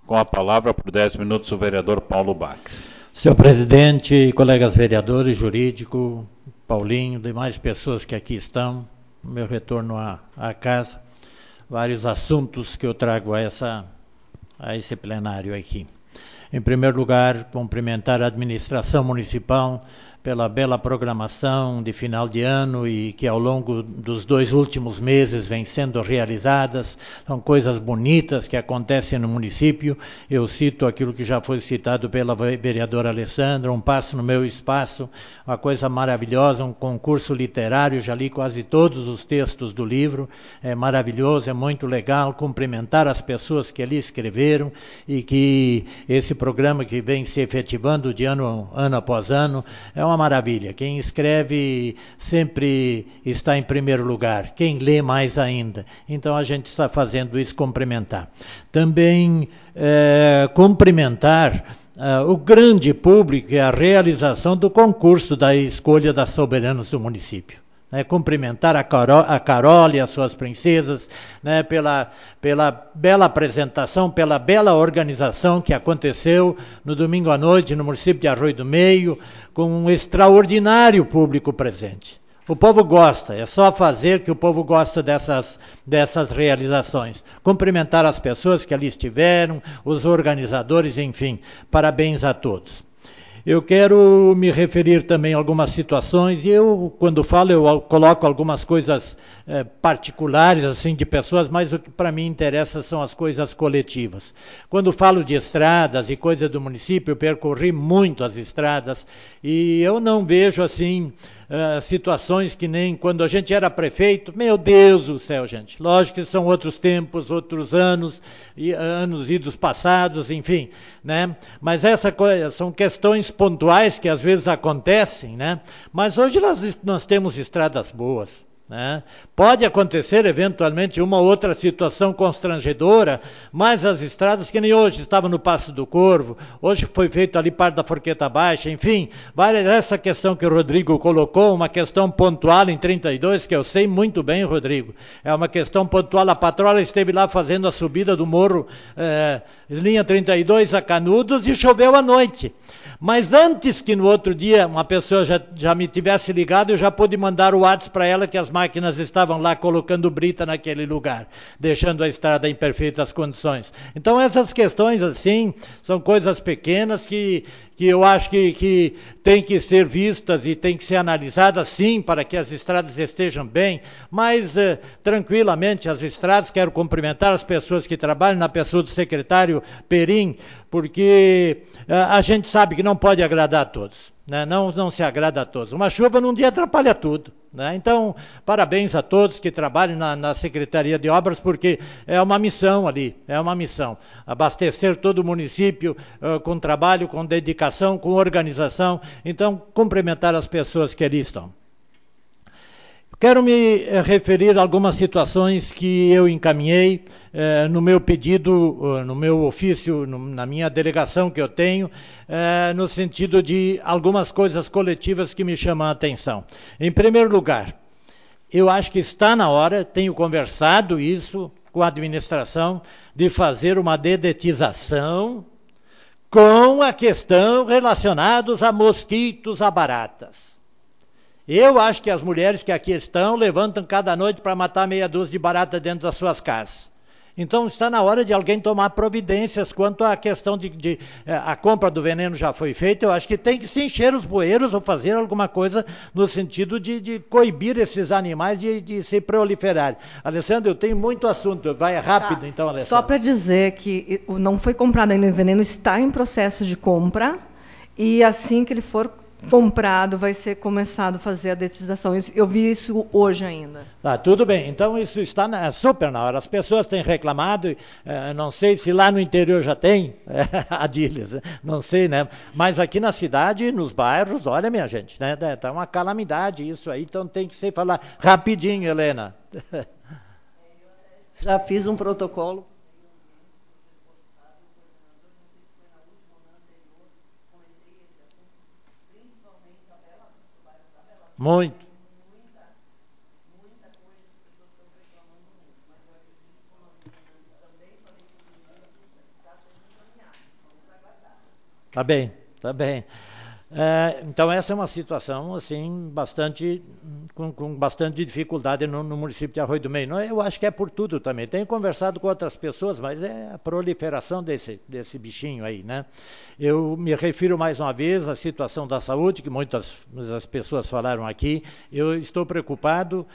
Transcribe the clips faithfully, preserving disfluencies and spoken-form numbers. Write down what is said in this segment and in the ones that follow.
Com a palavra, por dez minutos, o vereador Paulo Bax. Senhor presidente, colegas vereadores, jurídico, Paulinho, demais pessoas que aqui estão, no meu retorno à, à casa, vários assuntos que eu trago a, essa, a esse plenário aqui. Em primeiro lugar, cumprimentar a administração municipal pela bela programação de final de ano e que ao longo dos dois últimos meses vem sendo realizadas. São coisas bonitas que acontecem no município. Eu cito aquilo que já foi citado pela vereadora Alessandra, Um Passo no Meu Espaço, uma coisa maravilhosa, um concurso literário, já li quase todos os textos do livro, é maravilhoso, é muito legal, cumprimentar as pessoas que ali escreveram e que esse programa que vem se efetivando de ano, ano após ano, é uma maravilha. Quem escreve sempre está em primeiro lugar, quem lê mais ainda. Então a gente está fazendo isso, cumprimentar. Também é, cumprimentar uh, o grande público e a realização do concurso da escolha das soberanas do município. Né, cumprimentar a Carol, a Carol e as suas princesas, né, pela, pela bela apresentação, pela bela organização que aconteceu no domingo à noite no município de Arroio do Meio, com um extraordinário público presente. O povo gosta, é só fazer que o povo gosta dessas, dessas realizações. Cumprimentar as pessoas que ali estiveram, os organizadores, enfim, parabéns a todos. Eu quero me referir também a algumas situações, e eu, quando falo, eu coloco algumas coisas eh, particulares, assim, de pessoas, mas o que para mim interessa são as coisas coletivas. Quando falo de estradas e coisa do município, eu percorri muito as estradas, e eu não vejo, assim, uh, situações que nem quando a gente era prefeito. Meu Deus do céu, gente. Lógico que são outros tempos, outros anos, e, anos idos passados, enfim, né? Mas essa coisa, são questões pontuais que às vezes acontecem, né? Mas hoje nós, nós temos estradas boas. Né? Pode acontecer eventualmente uma outra situação constrangedora, mas as estradas que nem hoje estavam no Passo do Corvo, hoje foi feito ali parte da Forqueta Baixa, enfim, essa questão que o Rodrigo colocou, uma questão pontual em trinta e dois, que eu sei muito bem, Rodrigo, é uma questão pontual. A patroa esteve lá fazendo a subida do morro, é, linha trinta e dois a Canudos, e choveu à noite. Mas antes que no outro dia uma pessoa já, já me tivesse ligado, eu já pude mandar o WhatsApp para ela que as máquinas estavam lá colocando brita naquele lugar, deixando a estrada em perfeitas condições. Então essas questões assim, são coisas pequenas que, que eu acho que, que tem que ser vistas e tem que ser analisadas sim, para que as estradas estejam bem, mas eh, tranquilamente as estradas. Quero cumprimentar as pessoas que trabalham, na pessoa do secretário Perim, porque eh, a gente sabe que não pode agradar a todos, né? não, não se agrada a todos. Uma chuva num dia atrapalha tudo. Né? Então, parabéns a todos que trabalham na, na Secretaria de Obras, porque é uma missão ali, é uma missão. Abastecer todo o município uh, com trabalho, com dedicação, com organização. Então, cumprimentar as pessoas que ali estão. Quero me referir a algumas situações que eu encaminhei eh, no meu pedido, no meu ofício, no, na minha delegação que eu tenho, eh, no sentido de algumas coisas coletivas que me chamam a atenção. Em primeiro lugar, eu acho que está na hora, tenho conversado isso com a administração, de fazer uma dedetização com a questão relacionada a mosquitos, a baratas. Eu acho que as mulheres que aqui estão levantam cada noite para matar meia dúzia de barata dentro das suas casas. Então está na hora de alguém tomar providências quanto à questão de, de a compra do veneno já foi feita. Eu acho que tem que se encher os bueiros ou fazer alguma coisa no sentido de, de coibir esses animais de, de se proliferarem. Alessandro, eu tenho muito assunto, vai rápido tá. Então, Alessandro. Só para dizer que não foi comprado ainda o veneno, está em processo de compra e assim que ele for comprado, vai ser começado a fazer a dedetização. Eu vi isso hoje ainda. Tá, tudo bem. Então isso está na, super na hora. As pessoas têm reclamado, eh, não sei se lá no interior já tem, Adílias, não sei, né? Mas aqui na cidade, nos bairros, olha, minha gente, né? Tá uma calamidade isso aí, então tem que ser falar rapidinho, Helena. Já fiz um protocolo. Muito. Muita, muita coisa, as pessoas estão reclamando muito, mas eu acredito que como também falei com os meninos, está sendo Tá bem, tá bem. É, então essa é uma situação assim bastante com, com bastante dificuldade no, no município de Arroio do Meio. Não, eu acho que é por tudo também. Tenho conversado com outras pessoas, mas é a proliferação desse, desse bichinho aí, né? Eu me refiro mais uma vez à situação da saúde, que muitas das pessoas falaram aqui. Eu estou preocupado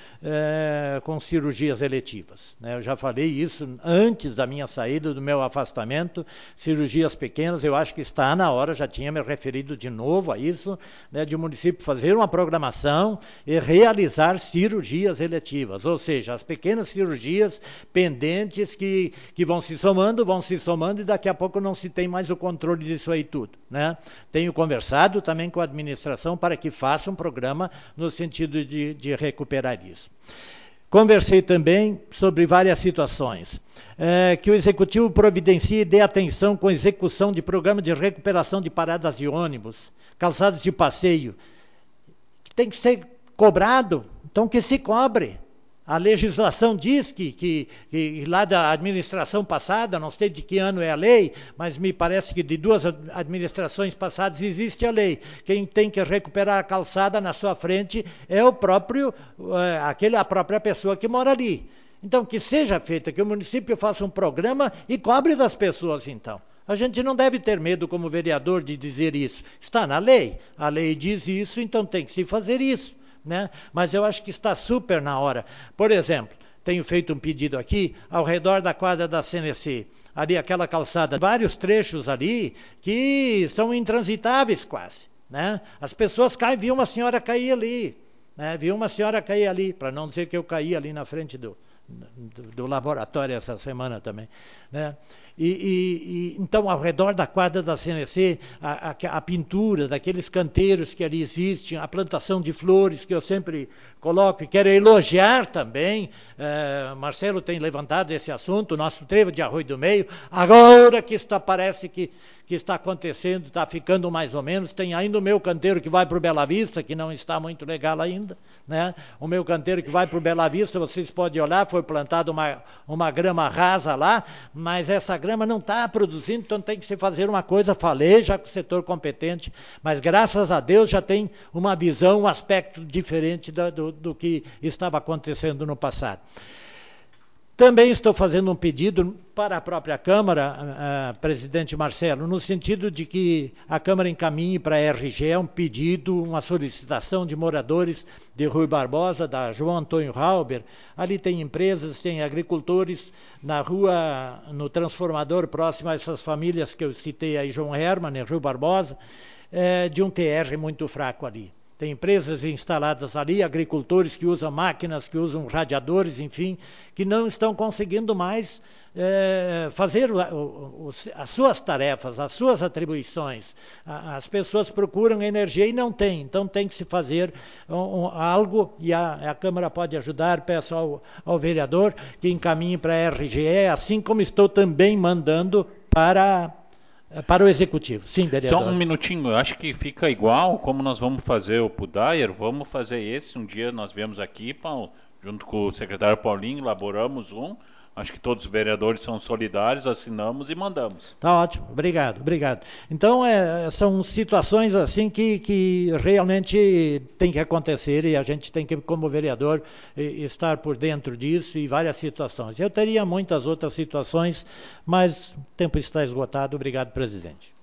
é, com cirurgias eletivas, né? Eu já falei isso antes da minha saída, do meu afastamento. Cirurgias pequenas, eu acho que está na hora, já tinha me referido de novo a isso, né, de o município fazer uma programação e realizar cirurgias eletivas, ou seja, as pequenas cirurgias pendentes que, que vão se somando, vão se somando e daqui a pouco não se tem mais o controle disso aí tudo, né? Tenho conversado também com a administração para que faça um programa no sentido de, de recuperar isso. Conversei também sobre várias situações. É, que o Executivo providencie e dê atenção com execução de programa de recuperação de paradas de ônibus, calçadas de passeio, que tem que ser cobrado, então que se cobre. A legislação diz que, que, que lá da administração passada, não sei de que ano é a lei, mas me parece que de duas administrações passadas existe a lei. Quem tem que recuperar a calçada na sua frente é o próprio, é, aquele, a própria pessoa que mora ali. Então que seja feita, que o município faça um programa e cobre das pessoas então. A gente não deve ter medo como vereador de dizer isso. Está na lei, a lei diz isso, então tem que se fazer isso, né? Mas eu acho que está super na hora. Por exemplo, tenho feito um pedido aqui, ao redor da quadra da C N C, ali aquela calçada, vários trechos ali que são intransitáveis quase, né? As pessoas caem, viu uma senhora cair ali, né? Viu uma senhora cair ali, para não dizer que eu caí ali na frente do... Do, do laboratório essa semana também, né? E, e, e então ao redor da quadra da C N C, a, a, a pintura daqueles canteiros que ali existem, a plantação de flores que eu sempre coloco e quero elogiar também, é, Marcelo tem levantado esse assunto, o nosso trevo de Arroio do Meio, agora que está, parece que, que está acontecendo, está ficando mais ou menos, tem ainda o meu canteiro que vai para o Bela Vista, que não está muito legal ainda, né? O meu canteiro que vai para o Bela Vista, vocês podem olhar, foi plantada uma, uma grama rasa lá, mas essa grama não está produzindo, então tem que se fazer uma coisa, falei já com o setor competente, mas graças a Deus já tem uma visão, um aspecto diferente do, do, do que estava acontecendo no passado. Também estou fazendo um pedido para a própria Câmara, uh, presidente Marcelo, no sentido de que a Câmara encaminhe para a R G E um pedido, uma solicitação de moradores de Rui Barbosa, da João Antônio Halber. Ali tem empresas, tem agricultores, na rua, no transformador próximo a essas famílias que eu citei aí, João Herman e Rui Barbosa, eh, de um T R muito fraco ali. Tem empresas instaladas ali, agricultores que usam máquinas, que usam radiadores, enfim, que não estão conseguindo mais é, fazer o, o, as suas tarefas, as suas atribuições. As pessoas procuram energia e não tem, então tem que se fazer um, um, algo, e a, a Câmara pode ajudar. Peço ao, ao vereador que encaminhe para a R G E, assim como estou também mandando para... Para o Executivo. Sim, vereador. Só um minutinho, eu acho que fica igual como nós vamos fazer o Pudayer, vamos fazer esse, um dia nós viemos aqui, Paulo, junto com o secretário Paulinho, elaboramos um, acho que todos os vereadores são solidários, assinamos e mandamos. Tá ótimo, obrigado, obrigado. Então, é, são situações assim que, que realmente tem que acontecer e a gente tem que, como vereador, estar por dentro disso e várias situações. Eu teria muitas outras situações, mas o tempo está esgotado. Obrigado, presidente.